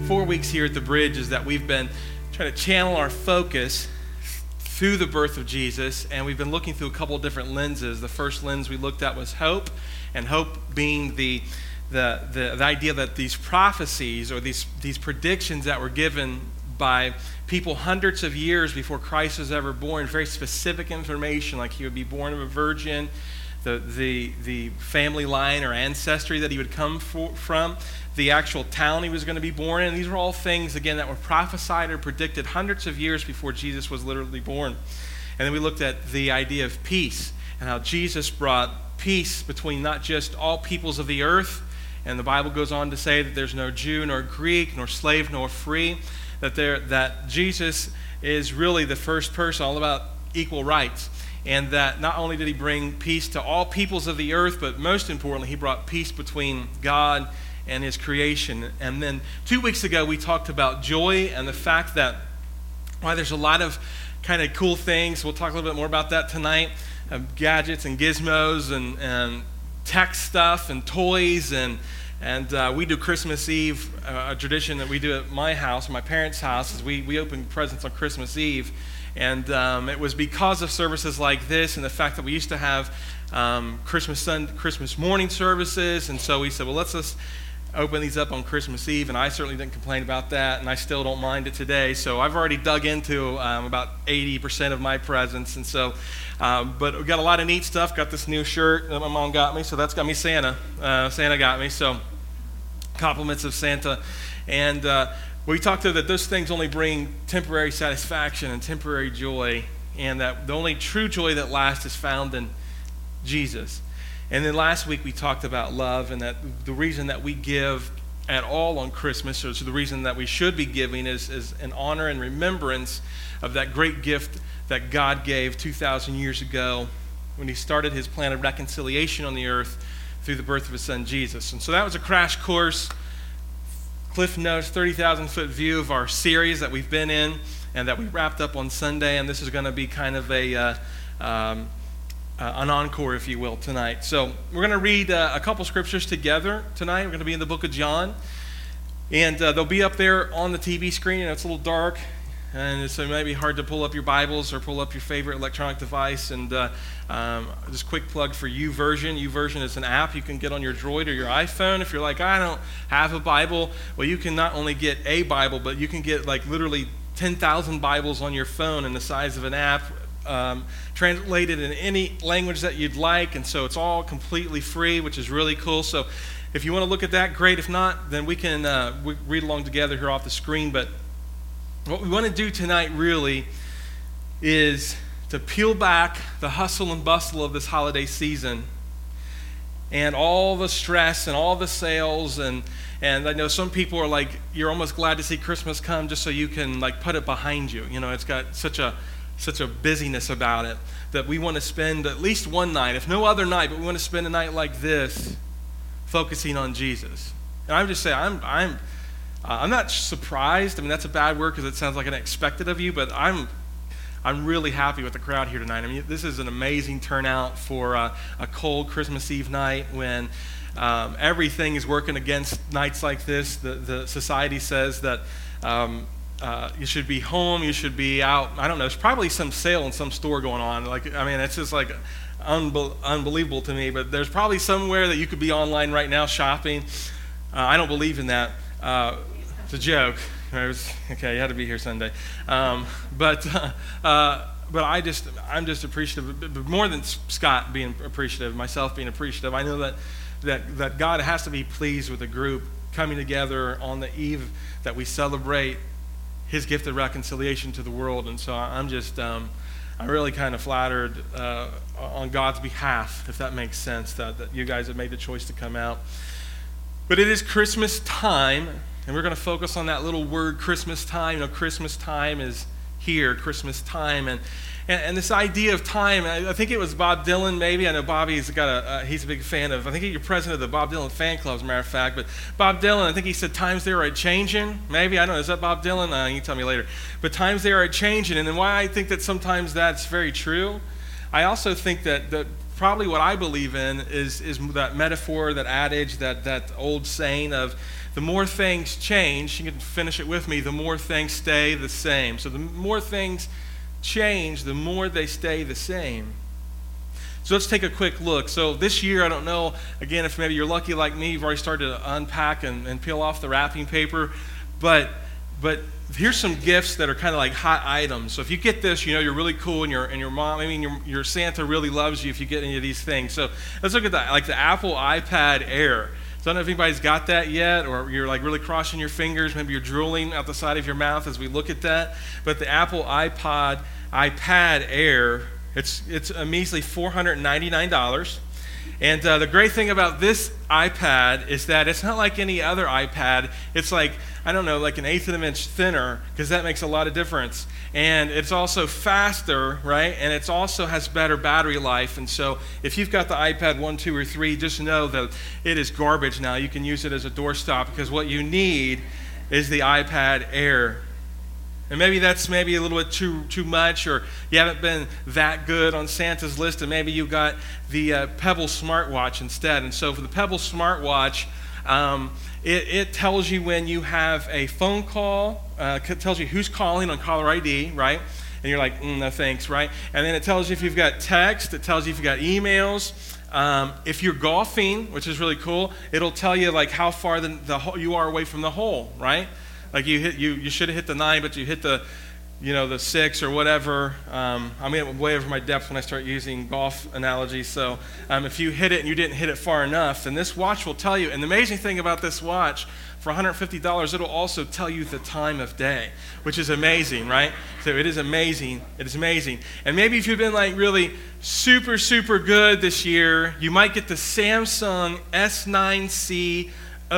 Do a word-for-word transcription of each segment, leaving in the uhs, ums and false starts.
four weeks here at the Bridge is that we've been trying to channel our focus through the birth of Jesus, and we've been looking through a couple of different lenses. The first lens we looked at was hope, and hope being the the the, the idea that these prophecies or these these predictions that were given by people hundreds of years before Christ was ever born, very specific information, like he would be born of a virgin, the the the family line or ancestry that he would come for, from, the actual town he was going to be born in. These were all things, again, that were prophesied or predicted hundreds of years before Jesus was literally born. And then we looked at the idea of peace and how Jesus brought peace between not just all peoples of the earth, and the Bible goes on to say that there's no Jew nor Greek nor slave nor free, that there that Jesus is really the first person, all about equal rights. And that not only did he bring peace to all peoples of the earth, but most importantly, he brought peace between God and his creation. And then two weeks ago, we talked about joy and the fact that why there's a lot of kind of cool things. We'll talk a little bit more about that tonight, uh, gadgets and gizmos and, and tech stuff and toys. And and uh, we do Christmas Eve, uh, a tradition that we do at my house, my parents' house, is we, we open presents on Christmas Eve. And um, it was because of services like this and the fact that we used to have um, Christmas Sun, Christmas morning services. And so we said, well, let's just open these up on Christmas Eve. And I certainly didn't complain about that, and I still don't mind it today. So I've already dug into um, about eighty percent of my presents. And so, um, but we got a lot of neat stuff. Got this new shirt that my mom got me. So that's got me Santa. Uh, Santa got me. So compliments of Santa. And uh, we talked to that those things only bring temporary satisfaction and temporary joy, and that the only true joy that lasts is found in Jesus. And then last week we talked about love, and that the reason that we give at all on Christmas, or so the reason that we should be giving, is, is an honor and remembrance of that great gift that God gave two thousand years ago when he started his plan of reconciliation on the earth through the birth of his son Jesus. And so that was a crash course, Cliff Notes, thirty thousand foot view of our series that we've been in and that we wrapped up on Sunday. And this is going to be kind of a uh, um, uh, an encore, if you will, tonight. So we're going to read uh, a couple scriptures together tonight. We're going to be in the book of John. And uh, they'll be up there on the T V screen. And it's a little dark, and so it might be hard to pull up your Bibles or pull up your favorite electronic device. And uh, um, just quick plug for YouVersion. YouVersion is an app you can get on your Droid or your iPhone. If you're like, I don't have a Bible, well, you can not only get a Bible, but you can get like literally ten thousand Bibles on your phone in the size of an app, um, translated in any language that you'd like. And so it's all completely free, which is really cool. So if you want to look at that, great. If not, then we can uh, we read along together here off the screen. But what we want to do tonight really is to peel back the hustle and bustle of this holiday season and all the stress and all the sales. And, and I know some people are like, you're almost glad to see Christmas come just so you can like put it behind you. You know, it's got such a such a busyness about it that we want to spend at least one night, if no other night, but we want to spend a night like this focusing on Jesus. And I would just say, I'm I'm uh, I'm not surprised. I mean, that's a bad word because it sounds like unexpected of you, but I'm I'm really happy with the crowd here tonight. I mean, this is an amazing turnout for uh, a cold Christmas Eve night when um, everything is working against nights like this. The the society says that um, uh, you should be home, you should be out. I don't know. There's probably some sale in some store going on. Like, I mean, it's just like unbe- unbelievable to me. But there's probably somewhere that you could be online right now shopping. Uh, I don't believe in that. Uh, it's a joke. Was, okay, you had to be here Sunday. Um, but uh, uh, but I just I'm just appreciative. But more than Scott being appreciative, myself being appreciative, I know that that that God has to be pleased with a group coming together on the eve that we celebrate His gift of reconciliation to the world. And so I'm just um, I'm really kind of flattered uh, on God's behalf, if that makes sense, that, that you guys have made the choice to come out. But it is Christmas time. And we're going to focus on that little word, Christmas time. You know, Christmas time is here, Christmas time. And and, and this idea of time, I, I think it was Bob Dylan, maybe. I know Bobby's got a, uh, he's a big fan of, I think you're president of the Bob Dylan fan club, as a matter of fact. But Bob Dylan, I think he said times they are a-changing. Maybe, I don't know, is that Bob Dylan? Uh, you can tell me later. But times they are a-changing. And then why I think that sometimes that's very true, I also think that, that probably what I believe in is, is that metaphor, that adage, that, that old saying of the more things change, you can finish it with me, the more things stay the same. So the more things change, the more they stay the same. So let's take a quick look. So this year, I don't know, again, if maybe you're lucky like me, you've already started to unpack and, and peel off the wrapping paper, but but here's some gifts that are kind of like hot items. So if you get this, you know you're really cool, and your and your mom, I mean your your Santa really loves you if you get any of these things. So let's look at that, like the Apple iPad Air. So I don't know if anybody's got that yet, or you're like really crossing your fingers, maybe you're drooling out the side of your mouth as we look at that. But the Apple iPod iPad Air, it's it's a measly four hundred ninety-nine dollars. And uh, the great thing about this iPad is that it's not like any other iPad. It's like, I don't know, like an eighth of an inch thinner, because that makes a lot of difference. And it's also faster, right? And it also has better battery life. And so if you've got the iPad one, two, or three, just know that it is garbage now. You can use it as a doorstop, because what you need is the iPad Air. And maybe that's maybe a little bit too too much, or you haven't been that good on Santa's list, and maybe you got the uh, Pebble smartwatch instead. And so for the Pebble smartwatch, um, it, it tells you when you have a phone call, uh, it tells you who's calling on caller I D, right? And you're like, mm, no thanks, right? And then it tells you if you've got text, it tells you if you've got emails. Um, if you're golfing, which is really cool, it'll tell you like how far the, the hole, you are away from the hole, right? Like you hit, you, you should have hit the nine, but you hit the, you know, the six or whatever. Um, I'm in way over my depth when I start using golf analogies. So um, if you hit it and you didn't hit it far enough, then this watch will tell you. And the amazing thing about this watch, for one hundred fifty dollars, it'll also tell you the time of day, which is amazing, right? So it is amazing. It is amazing. And maybe if you've been like really super, super good this year, you might get the Samsung S nine C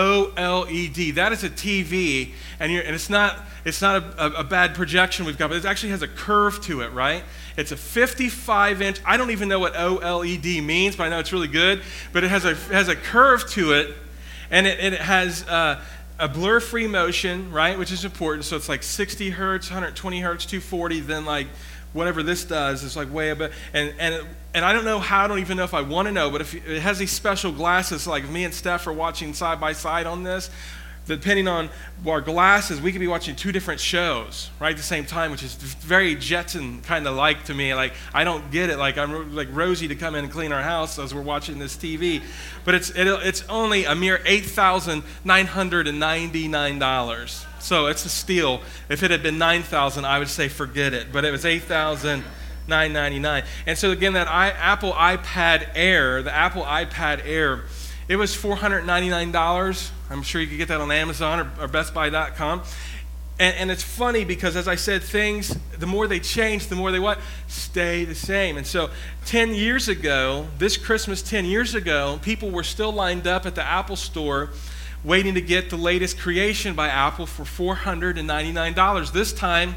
OLED. That is a T V, and, you're, and it's not it's not a, a, a bad projection we've got, but it actually has a curve to it, right? It's a fifty-five inch. I don't even know what OLED means, but I know it's really good. But it has a it has a curve to it, and it, it has uh, a blur-free motion, right, which is important. So it's like sixty hertz, one hundred twenty hertz, two forty. Then like whatever this does is like way above, and and. It, And I don't know how, I don't even know if I want to know, but if it has these special glasses, like me and Steph are watching side by side on this, depending on our glasses, we could be watching two different shows right at the same time, which is very Jetson kind of like to me. Like, I don't get it. Like, I'm like Rosie to come in and clean our house as we're watching this T V. But it's it, it's only a mere eight thousand nine hundred ninety-nine dollars. So it's a steal. If it had been nine thousand dollars, I would say forget it. But it was eight thousand nine hundred ninety-nine dollars. And so again, that I, Apple iPad Air, the Apple iPad Air, it was four hundred ninety-nine dollars. I'm sure you could get that on Amazon or, or Best Buy dot com. And, and it's funny because, as I said, things, the more they change, the more they what? Stay the same. And so ten years ago, this Christmas ten years ago, people were still lined up at the Apple store waiting to get the latest creation by Apple for four hundred ninety-nine dollars. This time,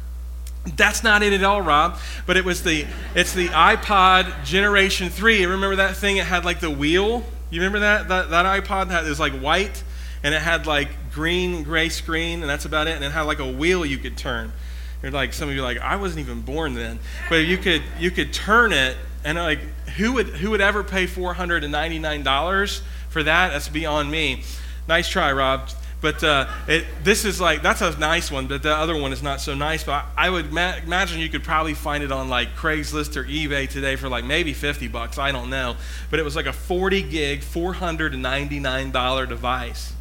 that's not it at all, Rob, but it was the, it's the iPod Generation three. Remember that thing? It had like the wheel. You remember that? That, that iPod had, it was like white, and it had like green, gray screen, and that's about it. And it had like a wheel you could turn. You're like, some of you are like, I wasn't even born then. But you could you could turn it, and like, who would who would ever pay four hundred ninety-nine dollars for that? That's beyond me. Nice try, Rob. But uh, it, this is like, that's a nice one, but the other one is not so nice. But I, I would ma- imagine you could probably find it on like Craigslist or eBay today for like maybe fifty bucks. I don't know. But it was like a forty gig, four hundred ninety-nine dollars device.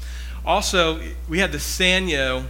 Also, we had the Sanyo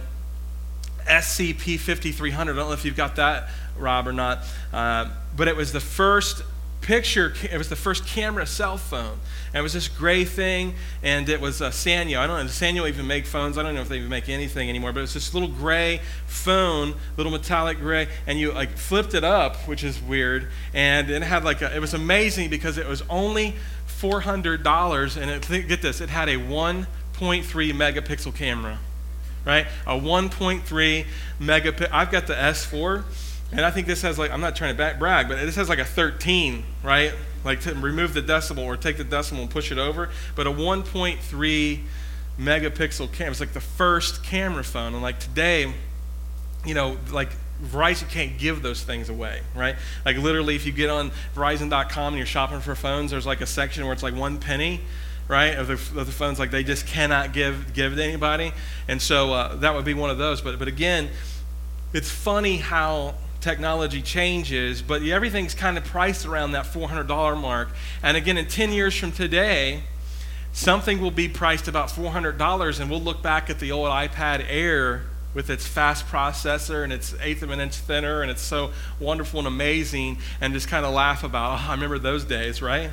S C P fifty-three hundred. I don't know if you've got that, Rob, or not. Uh, but it was the first picture, it was the first camera cell phone. And it was this gray thing, and it was a Sanyo. I don't know, does Sanyo even make phones? I don't know if they even make anything anymore, but it was this little gray phone, little metallic gray, and you like flipped it up, which is weird, and it had like a, it was amazing because it was only four hundred dollars, and it, get this, it had a one point three megapixel camera, right? A one point three megapixel. I've got the S four, and I think this has like, I'm not trying to back brag, but this has like a thirteen, right? Like to remove the decimal or take the decimal and push it over. But a one point three megapixel camera. It's like the first camera phone. And like today, you know, like Verizon can't give those things away, right? Like literally if you get on Verizon dot com and you're shopping for phones, there's like a section where it's like one penny, right, of the, of the phones, like they just cannot give give to anybody. And so uh, that would be one of those. But, but again, it's funny how technology changes, but everything's kind of priced around that four hundred dollars mark. And again, in ten years from today, something will be priced about four hundred dollars, and we'll look back at the old iPad Air with its fast processor and its eighth of an inch thinner, and it's so wonderful and amazing, and just kind of laugh about, oh, I remember those days, right?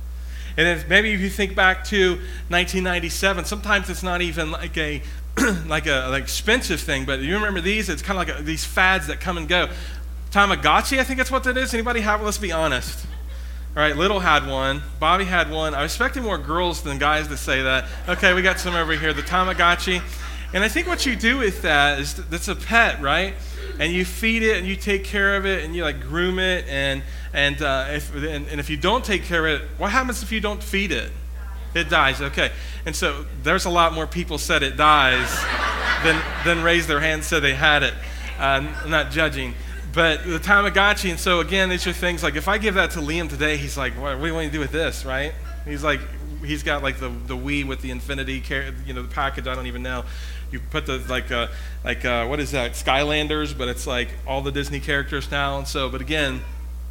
And then maybe if you think back to nineteen ninety-seven, sometimes it's not even like a like a like expensive thing, but you remember these? It's kind of like a, these fads that come and go. Tamagotchi, I think that's what that is. Anybody have? Let's be honest. All right, Little had one. Bobby had one. I was expecting more girls than guys to say that. Okay, we got some over here. The Tamagotchi. And I think what you do with that is that's a pet, right? And you feed it and you take care of it and you like groom it, and and uh, if and, and if you don't take care of it, what happens if you don't feed it? It dies. Okay. And so there's a lot more people said it dies than than raised their hand and said they had it. Uh, I'm not judging. But the Tamagotchi, and so again, these are things like if I give that to Liam today, he's like, what, what do you want to do with this, right? He's like, he's got like the, the Wii with the Infinity, you know, the package, I don't even know. You put the, like, uh, like uh, what is that, Skylanders, but it's like all the Disney characters now. And so, but again,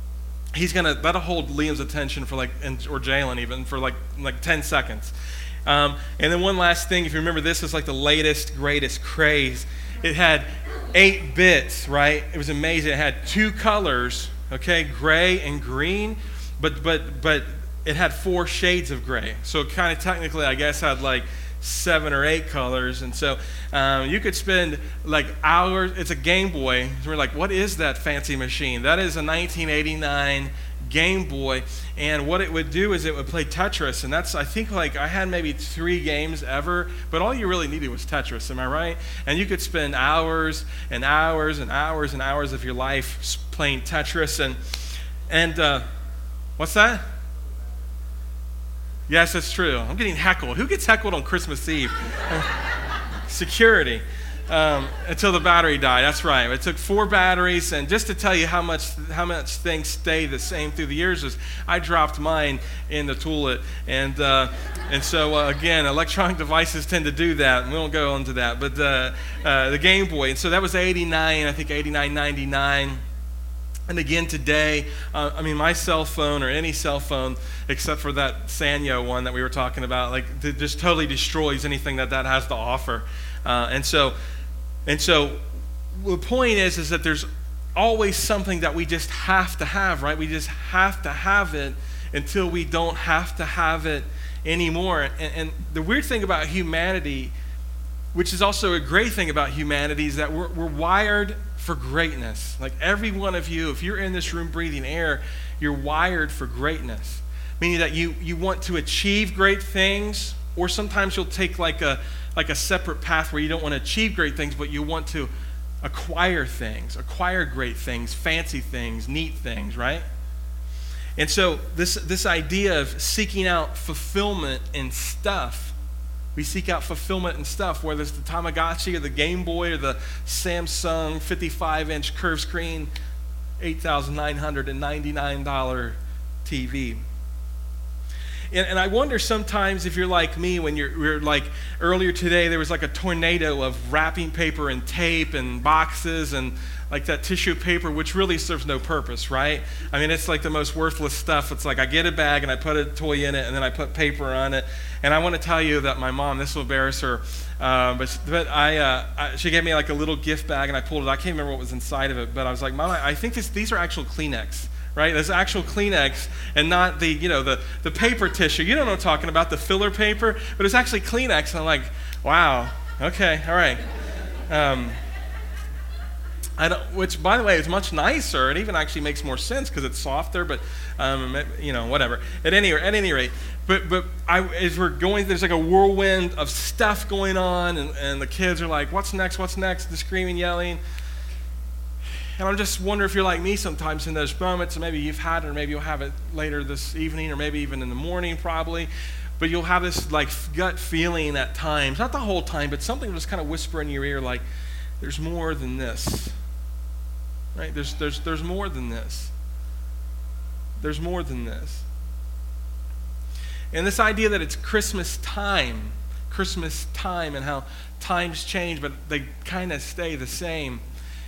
he's going to, that'll hold Liam's attention for like, and, or Jalen even, for like like ten seconds. Um, and then one last thing, if you remember, this is like the latest, greatest craze. It had eight bits, right? It was amazing. It had two colors, okay, gray and green, but but but it had four shades of gray. So it kind of technically, I guess, had like seven or eight colors. And so um, you could spend like hours. It's a Game Boy. We're like, what is that fancy machine? That is a nineteen eighty-nine Game Boy, and what it would do is it would play Tetris, and that's, I think, like I had maybe three games ever, but all you really needed was Tetris, am I right? And you could spend hours and hours and hours and hours of your life playing Tetris, and and uh, what's that? Yes, that's true. I'm getting heckled. Who gets heckled on Christmas Eve? Security. Um, until the battery died. That's right. It took four batteries, and just to tell you how much how much things stay the same through the years is I dropped mine in the toilet, and uh, and so uh, again, electronic devices tend to do that, and we won't go into that. But uh, uh, the Game Boy, and so that was eighty-nine, I think eighty-nine, ninety-nine. And again today, uh, I mean, my cell phone or any cell phone, except for that Sanyo one that we were talking about, like it just totally destroys anything that that has to offer. Uh, and so. And so the point is, is that there's always something that we just have to have, right? We just have to have it until we don't have to have it anymore. And, and the weird thing about humanity, which is also a great thing about humanity, is that we're, we're wired for greatness. Like every one of you, if you're in this room breathing air, you're wired for greatness. Meaning that you, you want to achieve great things, or sometimes you'll take like a like a separate path where you don't want to achieve great things, but you want to acquire things, acquire great things, fancy things, neat things, right? And so this this idea of seeking out fulfillment in stuff, we seek out fulfillment in stuff, whether it's the Tamagotchi or the Game Boy or the Samsung fifty-five inch curved screen, eight thousand nine hundred ninety-nine dollars T V. And, and I wonder sometimes if you're like me, when you're, you're like, earlier today there was like a tornado of wrapping paper and tape and boxes and like that tissue paper, which really serves no purpose, right? I mean, it's like the most worthless stuff. It's like I get a bag and I put a toy in it and then I put paper on it. And I want to tell you that my mom, this will embarrass her, uh, but but I, uh, I she gave me like a little gift bag and I pulled it. I can't remember what was inside of it, but I was like, Mom, I think this, these are actual Kleenex. Right? There's actual Kleenex and not the, you know, the, the paper tissue. You don't know what I'm talking about, the filler paper, but it's actually Kleenex. And I'm like, wow, okay, all right. Um, I don't, which, by the way, is much nicer. It even actually makes more sense because it's softer, but, um, you know, whatever. At any, at any rate, but, but I, as we're going, there's like a whirlwind of stuff going on, and, and the kids are like, what's next, what's next, the screaming, yelling. And I'm just wondering if you're like me sometimes in those moments, and maybe you've had it, or maybe you'll have it later this evening, or maybe even in the morning probably, but you'll have this like gut feeling at times, not the whole time, but something will just kind of whisper in your ear like, there's more than this. Right? There's, there's, there's more than this. There's more than this. And this idea that it's Christmas time, Christmas time and how times change, but they kind of stay the same.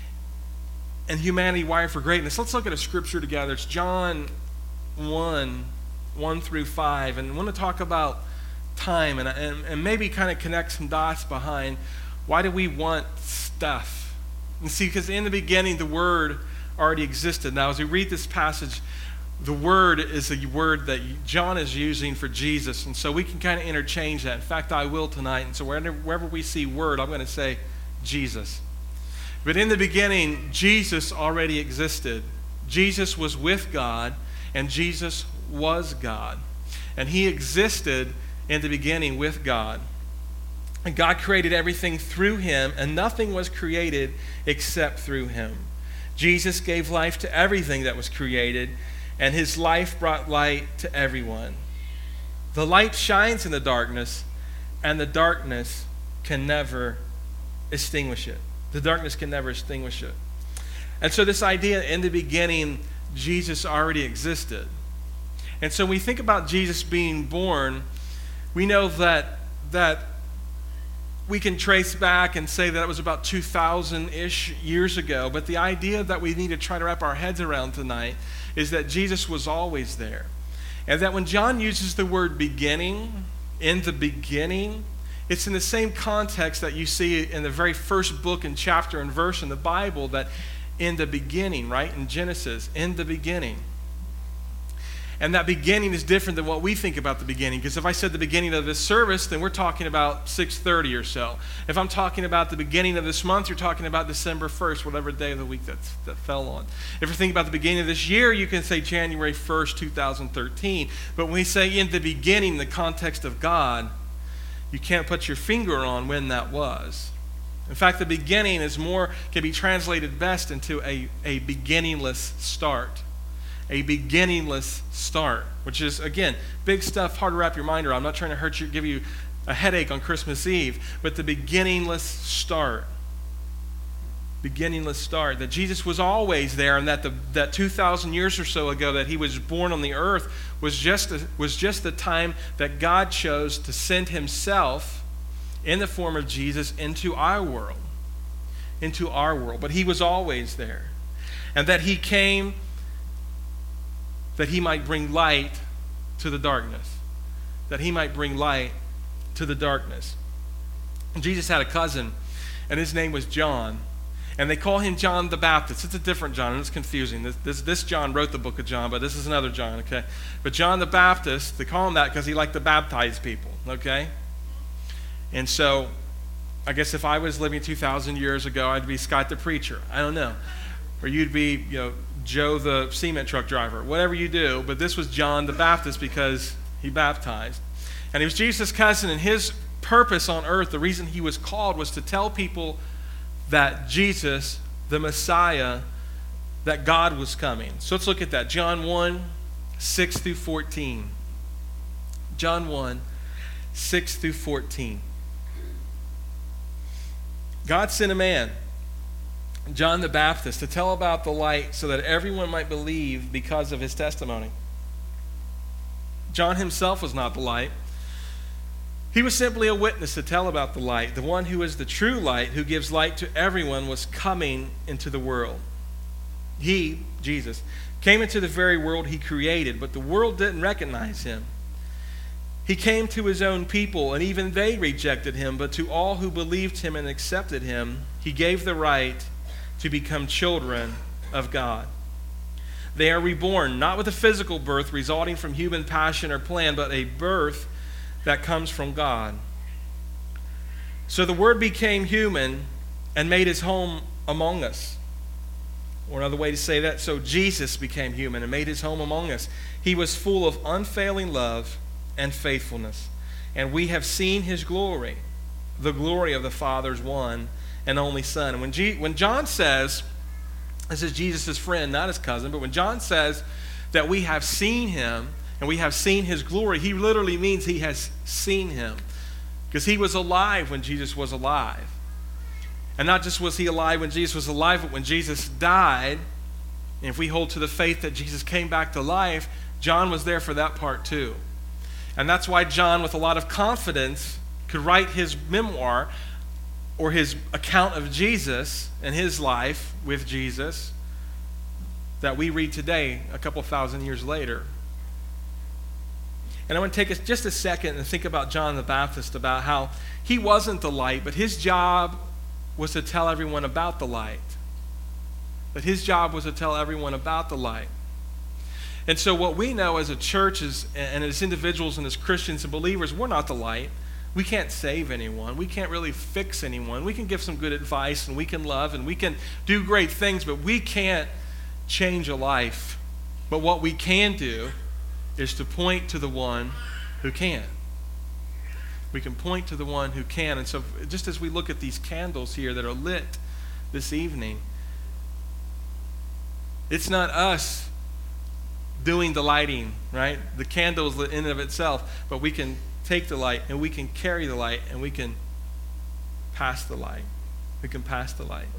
And humanity wired for greatness. Let's look at a scripture together. It's John one, one through five. And I want to talk about time and, and, and maybe kind of connect some dots behind why do we want stuff. And see, because in the beginning, the Word already existed. Now, as we read this passage, the Word is a word that John is using for Jesus. And so we can kind of interchange that. In fact, I will tonight. And so wherever, wherever we see Word, I'm going to say Jesus. But in the beginning, Jesus already existed. Jesus was with God, and Jesus was God. And he existed in the beginning with God. And God created everything through him, and nothing was created except through him. Jesus gave life to everything that was created, and his life brought light to everyone. The light shines in the darkness, and the darkness can never extinguish it. The darkness can never extinguish it. And so this idea, in the beginning, Jesus already existed. And so when we think about Jesus being born, we know that, that we can trace back and say that it was about two thousand-ish years ago. But the idea that we need to try to wrap our heads around tonight is that Jesus was always there. And that when John uses the word beginning, in the beginning, it's in the same context that you see in the very first book and chapter and verse in the Bible, that in the beginning, right? In Genesis, in the beginning. And that beginning is different than what we think about the beginning. Because if I said the beginning of this service, then we're talking about six thirty or so. If I'm talking about the beginning of this month, you're talking about December first, whatever day of the week that's, that fell on. If you're thinking about the beginning of this year, you can say January first, two thousand thirteen. But when we say in the beginning, the context of God, you can't put your finger on when that was. In fact, the beginning is more, can be translated best into a, a beginningless start. A beginningless start, which is, again, big stuff, hard to wrap your mind around. I'm not trying to hurt you, give you a headache on Christmas Eve, but the beginningless start. Beginningless start. That Jesus was always there, and that the that two thousand years or so ago that he was born on the earth was just a, was just the time that God chose to send himself in the form of Jesus into our world. Into our world. But he was always there. And that he came that he might bring light to the darkness. That he might bring light to the darkness. And Jesus had a cousin, and his name was John. And they call him John the Baptist. It's a different John, and it's confusing. This, this, this John wrote the book of John, but this is another John, okay? But John the Baptist, they call him that because he liked to baptize people, okay? And so, I guess if I was living two thousand years ago, I'd be Scott the Preacher. I don't know. Or you'd be, you know, Joe the cement truck driver, whatever you do. But this was John the Baptist because he baptized. And he was Jesus' cousin, and his purpose on earth, the reason he was called, was to tell people that Jesus, the Messiah, that God was coming. So let's look at that. John one, six through fourteen. John one, six through fourteen. God sent a man, John the Baptist, to tell about the light so that everyone might believe because of his testimony. John himself was not the light. He was simply a witness to tell about the light. The one who is the true light, who gives light to everyone, was coming into the world. He, Jesus, came into the very world he created, but the world didn't recognize him. He came to his own people, and even they rejected him, but to all who believed him and accepted him, he gave the right to become children of God. They are reborn, not with a physical birth resulting from human passion or plan, but a birth that comes from God. So the Word became human and made his home among us. Or another way to say that, so Jesus became human and made his home among us. He was full of unfailing love and faithfulness. And we have seen his glory, the glory of the Father's one and only Son. And when, G- when John says, this is Jesus' friend, not his cousin, but when John says that we have seen him and we have seen his glory, he literally means he has seen him. Because he was alive when Jesus was alive. And not just was he alive when Jesus was alive, but when Jesus died, and if we hold to the faith that Jesus came back to life, John was there for that part too. And that's why John, with a lot of confidence, could write his memoir or his account of Jesus and his life with Jesus that we read today, a couple thousand years later. And I want to take us just a second and think about John the Baptist, about how he wasn't the light, but his job was to tell everyone about the light. That his job was to tell everyone about the light. And so what we know as a church is, and as individuals and as Christians and believers, we're not the light. We can't save anyone. We can't really fix anyone. We can give some good advice, and we can love, and we can do great things, but we can't change a life. But what we can do is to point to the one who can. We can point to the one who can. And so just as we look at these candles here that are lit this evening, it's not us doing the lighting, right? The candle is lit in and of itself, but we can take the light and we can carry the light and we can pass the light. We can pass the light.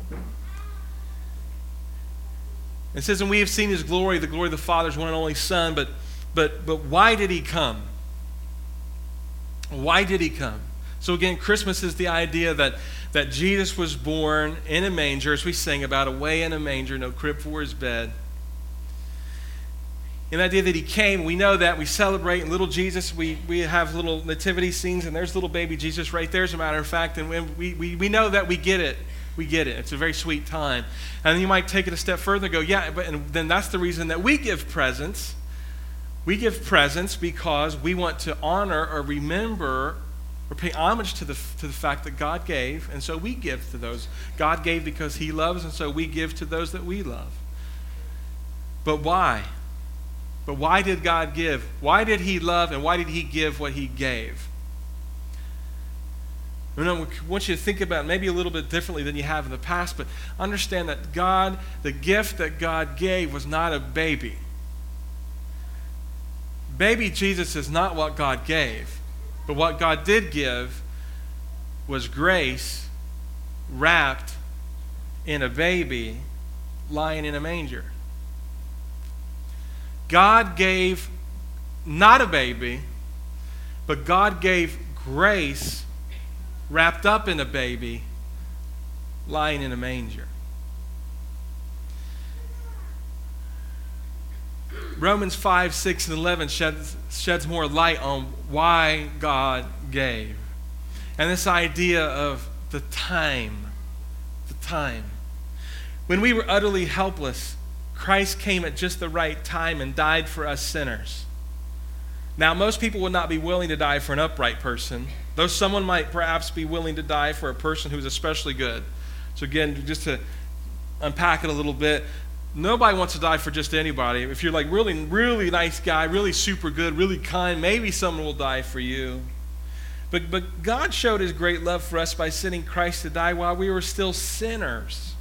It says, and we have seen his glory, the glory of the Father's one and only Son, but but but why did he come? Why did he come? So again, Christmas is the idea that, that Jesus was born in a manger, as we sing about, away in a manger, no crib for his bed. And the idea that he came, we know that, we celebrate, and little Jesus, we, we have little nativity scenes, and there's little baby Jesus right there, as a matter of fact, and we, we, we know that we get it. We get it. It's a very sweet time. And then you might take it a step further and go, yeah, but and then that's the reason that we give presents. We give presents because we want to honor or remember or pay homage to the to the fact that God gave, and so we give to those. God gave because he loves, and so we give to those that we love. But why? But why did God give? Why did he love, and why did he give what he gave? I want you to think about it maybe a little bit differently than you have in the past, but understand that God, the gift that God gave was not a baby. Baby Jesus is not what God gave, but what God did give was grace wrapped in a baby lying in a manger. God gave not a baby, but God gave grace wrapped up in a baby lying in a manger. Romans five, six, and eleven sheds, sheds more light on why God gave. And this idea of the time, the time. When we were utterly helpless, Christ came at just the right time and died for us sinners. Now, most people would not be willing to die for an upright person, though someone might perhaps be willing to die for a person who's especially good. So again, just to unpack it a little bit, nobody wants to die for just anybody. If you're like really, really nice guy, really super good, really kind, maybe someone will die for you. But, but God showed his great love for us by sending Christ to die while we were still sinners.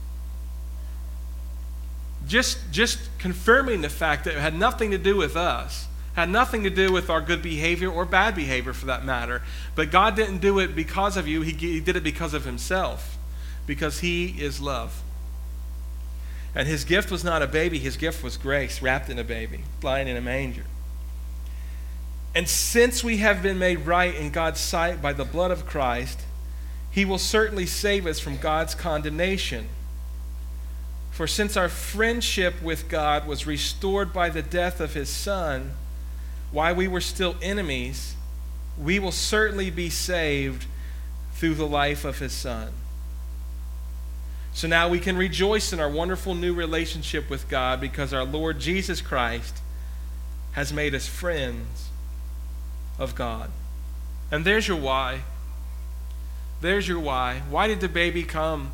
Just, just confirming the fact that it had nothing to do with us. Had nothing to do with our good behavior or bad behavior for that matter. But God didn't do it because of you. He, he did it because of himself. Because he is love. And his gift was not a baby. His gift was grace wrapped in a baby, lying in a manger. And since we have been made right in God's sight by the blood of Christ, he will certainly save us from God's condemnation. For since our friendship with God was restored by the death of his Son, while we were still enemies, we will certainly be saved through the life of his Son. So now we can rejoice in our wonderful new relationship with God because our Lord Jesus Christ has made us friends of God. And there's your why. There's your why. Why did the baby come?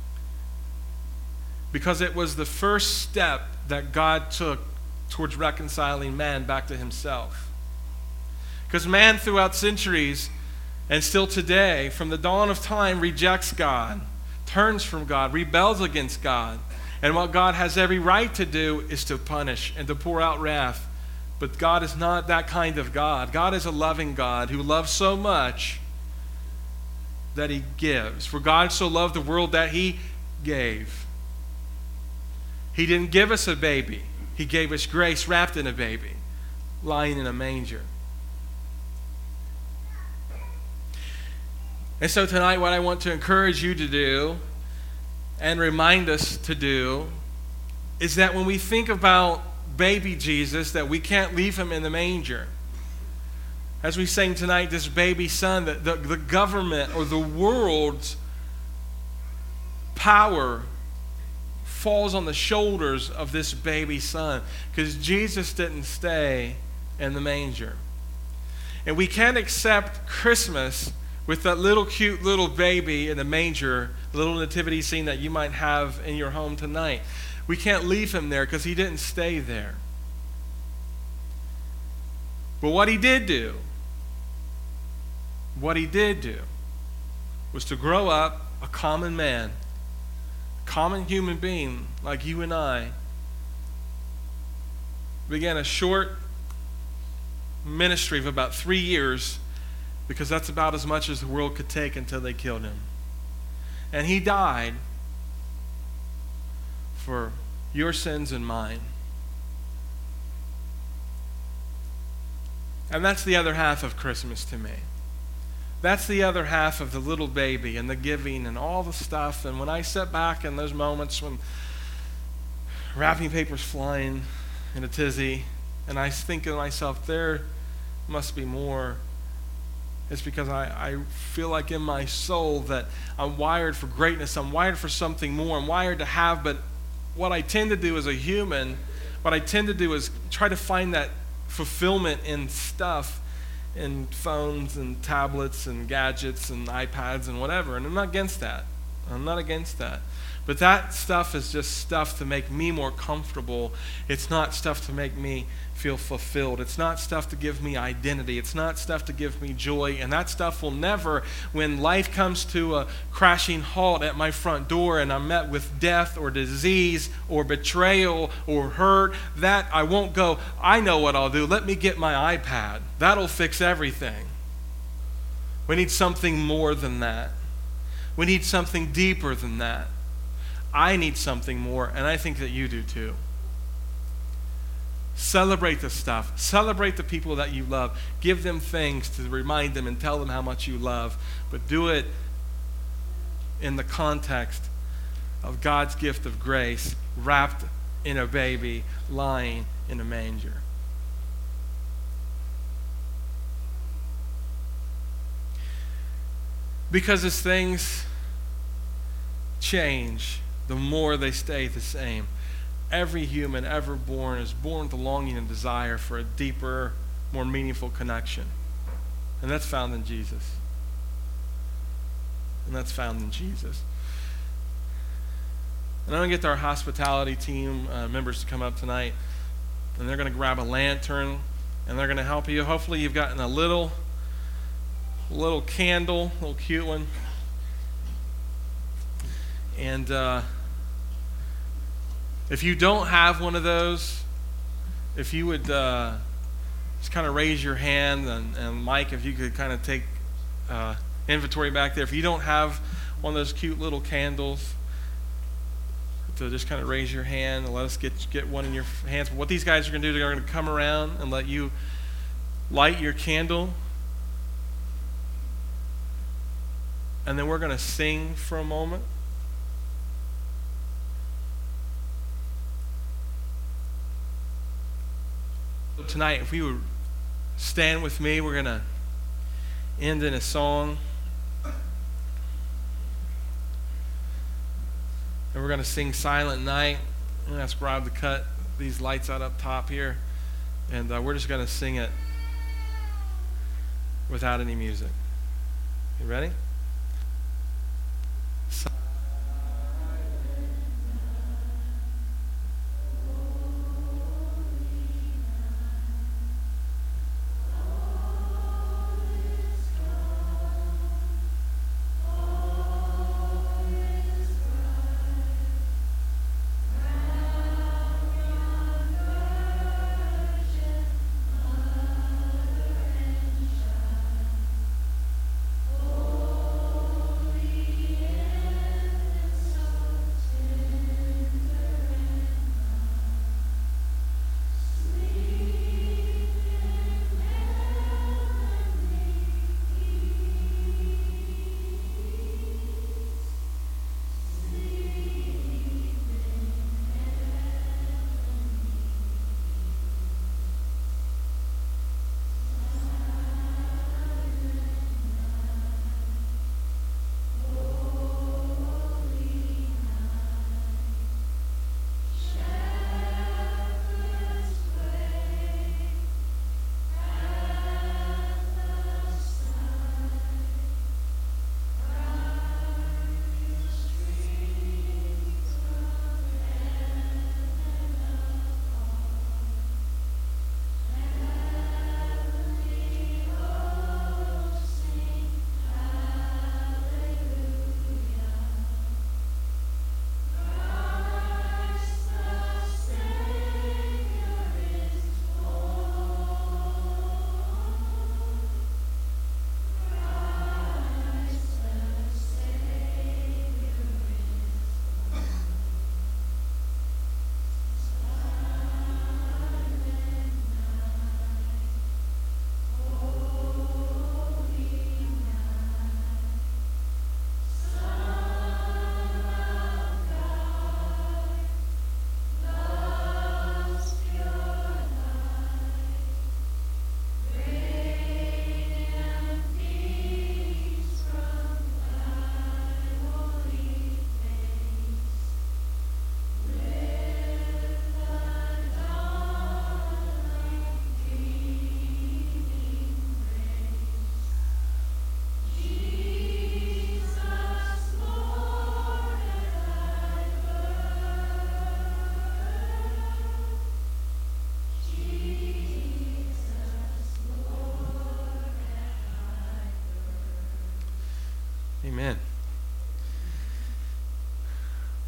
Because it was the first step that God took towards reconciling man back to himself. Because man throughout centuries and still today, from the dawn of time, rejects God, turns from God, rebels against God. And what God has every right to do is to punish and to pour out wrath. But God is not that kind of God. God is a loving God who loves so much that he gives. For God so loved the world that he gave. He didn't give us a baby. He gave us grace wrapped in a baby, lying in a manger. And so tonight, what I want to encourage you to do and remind us to do is that when we think about baby Jesus, that we can't leave him in the manger. As we sang tonight, this baby son, the, the, the government or the world's power falls on the shoulders of this baby son, because Jesus didn't stay in the manger. And we can't accept Christmas with that little cute little baby in the manger, the little nativity scene that you might have in your home tonight. We can't leave him there because he didn't stay there. But what he did do, what he did do was to grow up a common man, common human being like you and I, began a short ministry of about three years, because that's about as much as the world could take until they killed him. And he died for your sins and mine. And that's the other half of Christmas to me. That's the other half of the little baby and the giving and all the stuff. And when I sit back in those moments when wrapping paper's flying in a tizzy, and I think to myself, there must be more. It's because I, I feel like in my soul that I'm wired for greatness. I'm wired for something more. I'm wired to have, but what I tend to do as a human, what I tend to do is try to find that fulfillment in stuff, in phones and tablets and gadgets and iPads and whatever. And I'm not against that. I'm not against that. But that stuff is just stuff to make me more comfortable. It's not stuff to make me feel fulfilled. It's not stuff to give me identity. It's not stuff to give me joy. And that stuff will never, when life comes to a crashing halt at my front door and I'm met with death or disease or betrayal or hurt, that I won't go, I know what I'll do. Let me get my iPad. That'll fix everything. We need something more than that. We need something deeper than that. I need something more, and I think that you do too. Celebrate the stuff. Celebrate the people that you love. Give them things to remind them and tell them how much you love. But do it in the context of God's gift of grace wrapped in a baby lying in a manger. Because as things change, the more they stay the same. Every human ever born is born with a longing and desire for a deeper, more meaningful connection. And that's found in Jesus. And that's found in Jesus. And I'm going to get our hospitality team uh, members to come up tonight. And they're going to grab a lantern. And they're going to help you. Hopefully you've gotten a little, little candle, a little cute one. And uh, if you don't have one of those, if you would uh, just kind of raise your hand, and, and Mike, if you could kind of take uh, inventory back there. If you don't have one of those cute little candles, to just kind of raise your hand and let us get get one in your hands. But what these guys are going to do, they're going to come around and let you light your candle. And then we're going to sing for a moment. Tonight, if we would stand with me, we're going to end in a song. And we're going to sing Silent Night. I'm going to ask Rob to cut these lights out up top here. And uh, we're just going to sing it without any music. You ready?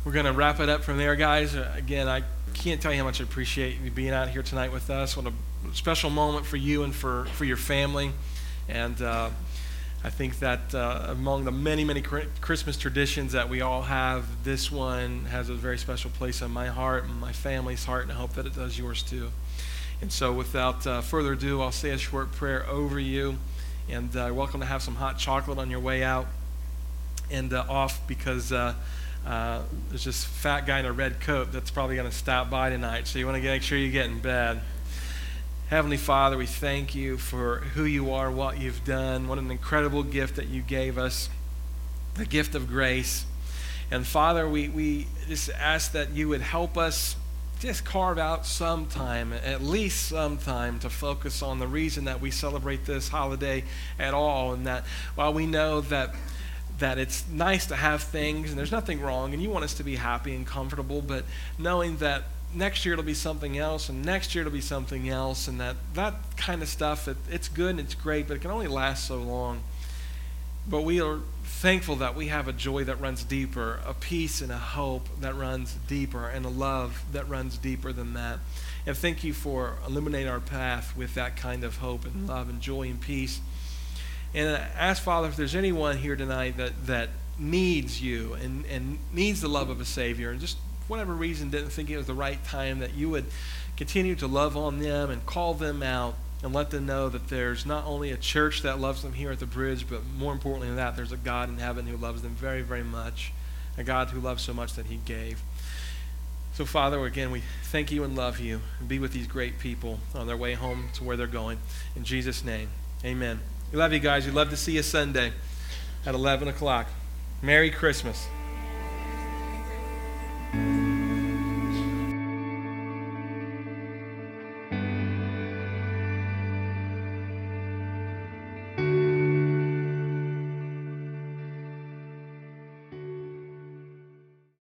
we're going to wrap it up from there, guys. Uh, again, I can't tell you how much I appreciate you being out here tonight with us. What a special moment for you and for, for your family. And uh, I think that uh, among the many, many Christmas traditions that we all have, this one has a very special place in my heart and my family's heart, and I hope that it does yours too. And so without uh, further ado, I'll say a short prayer over you. And uh, you're welcome to have some hot chocolate on your way out and uh, off, because uh, uh, there's this fat guy in a red coat that's probably going to stop by tonight. So you want to make sure you get in bed. Heavenly Father, we thank you for who you are, what you've done. What an incredible gift that you gave us, the gift of grace. And Father, we, we just ask that you would help us just carve out some time, at least some time, to focus on the reason that we celebrate this holiday at all. And that while we know that that it's nice to have things, and there's nothing wrong, and you want us to be happy and comfortable, but knowing that next year it'll be something else, and next year it'll be something else, and that that kind of stuff, it, it's good and it's great, but it can only last so long. But we are thankful that we have a joy that runs deeper, a peace and a hope that runs deeper, and a love that runs deeper than that. And thank you for illuminating our path with that kind of hope and love and joy and peace. And I ask, Father, if there's anyone here tonight that, that needs you and, and needs the love of a Savior, and just for whatever reason didn't think it was the right time, that you would continue to love on them and call them out and let them know that there's not only a church that loves them here at the Bridge, but more importantly than that, there's a God in heaven who loves them very, very much, a God who loves so much that he gave. So, Father, again, we thank you and love you, and be with these great people on their way home to where they're going. In Jesus' name, amen. We love you guys. We'd love to see you Sunday at eleven o'clock. Merry Christmas.